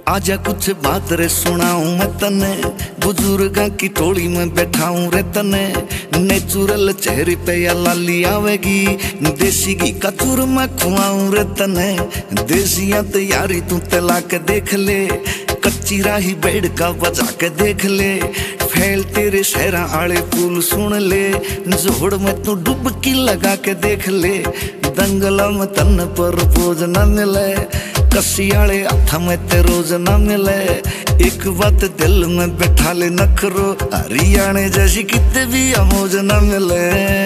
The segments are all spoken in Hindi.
आजा कुछ बात रे सुनाऊं मैं तने, बुजुर्गा की टोली में बैठाऊं रे तने। नेचुरल चेहरे पे या लाली आवेगी, देसी घी का चूरमा खुआऊं रे तने। देसिया तैयारी तू तला के देख ले, कच्ची राही बेड़ का बजा के देख ले। फैल तेरे शहरा आले फूल सुन ले, जोड़ में तू डुबकी लगा के देख ले। दंगला में तन पर पोज न मिले, कसी आले हाथ में ते रोज न मिले। एक बात दिल में बैठा ले नखरो, हरियाणे जैसी कितने भी अमोज न मिले।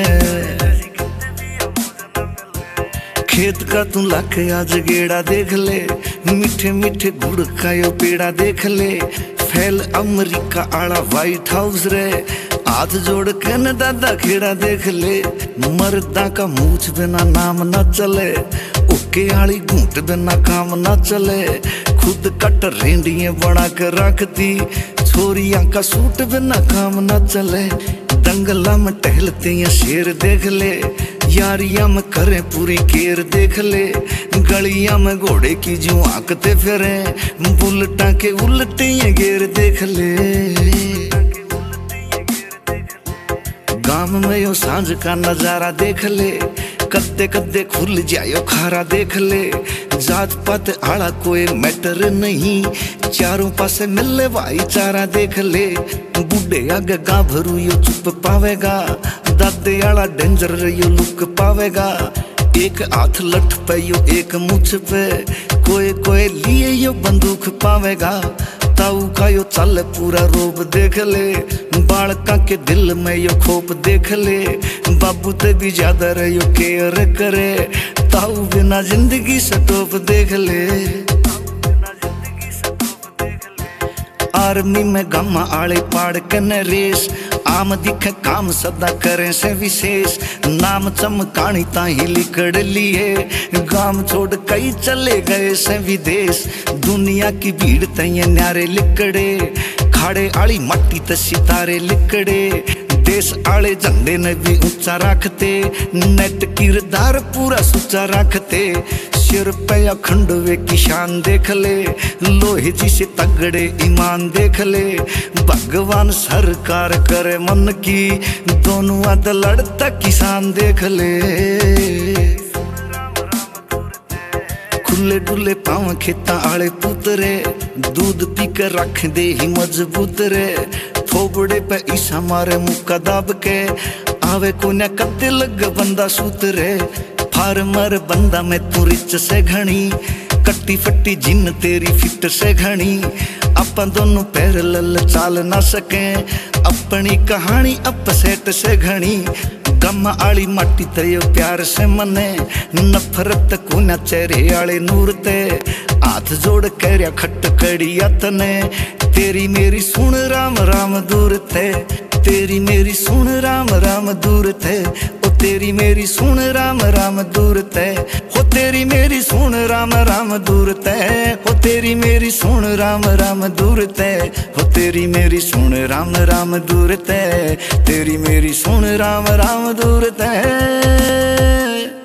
खेत का तू लाके आज गेड़ा देख ले, मीठे मीठे गुड़ का यो पेड़ा देख ले। फैल अमेरिका आला व्हाइट हाउस रे, हाथ जोड़ के न दादा खेड़ा देख ले। मर्दा का मूछ बिना नाम न चले, ओके आली घूंट बिना काम न चले। खुद कट रेंडिये बना के रखती, छोरियां का सूट बिना काम न चले। दंगला में टहलते या शेर देख ले, यारियां में करे पूरी केर देख ले। गलियां में घोड़े की जू आंकते फिरे, बुलटा के उल्टे ये गेर देख ले। गांव में यो सांझ का नजारा देख ले, कद्दे कद्दे खुल जायो खारा देख ले। जात पात आला कोई मैटर नहीं, चारों पासे मिले भाईचारा देख ले। बूढ़े आगे गाभरू यो चुप पावेगा, दादे आला डेंजर यो लुक पावेगा। एक हाथ लठ पे यो एक मुछ पे, कोई कोई लिए यो बंदूक पावेगा। ताऊ का यो चल पूरा रोब देख ले, बालका के दिल में यो खोप देख ले। बाबू ते भी ज्यादा रे यो केयर करे, ताऊ बिना जिंदगी सटोप देख ले। आर्मी में गम आले पाड़ के न रेस, आम दिखे काम सदा करें से विशेष। नाम चमकानी ताही लिकड़ लिए, गांव छोड़ कई चले गए से विदेश। दुनिया की भीड़ तय न्यारे लिकड़े, खाड़े आली मट्टी ते सितारे लिकड़े। देश आले झंडे ने भी ऊंचा रखते, नेट किरदार पूरा सुचा रखते। सिर पे अखंडवे की शान देख ले, लोहे जी से तगड़े ईमान देख ले। भगवान सरकार करे मन की, दोनों आद लड़ता किसान देख ले। खुले डुले पाँव खेता आले पुतरे, दूध पी कर रख दे ही मजबूत रे। थोबड़े पे ईसा मारे मुक्का दाब के, आवे को न कत्ते लग बंदा सूतरे। फार्मर बंदा में तू रिच से घनी, कट्टी फट्टी जिन तेरी फिट से घनी। अपन दोनों पैरेलल चाल ना सके, अपनी कहानी अपसेट से घनी। गम आली माटी ते प्यार से मने, नफरत को न चेहरे आले नूर ते। हाथ जोड़ कर खट कड़िया तने, तेरी मेरी सुन राम राम दूर थे। तेरी मेरी सुन राम राम दूर थे, ओ तेरी मेरी सुन राम राम दूर थे। हो तेरी मेरी सुन राम राम दूर थे, हो तेरी मेरी सुन राम राम दूर थे। हो तेरी मेरी सुन राम राम दूर थे, तेरी मेरी सुन राम राम दूर थे।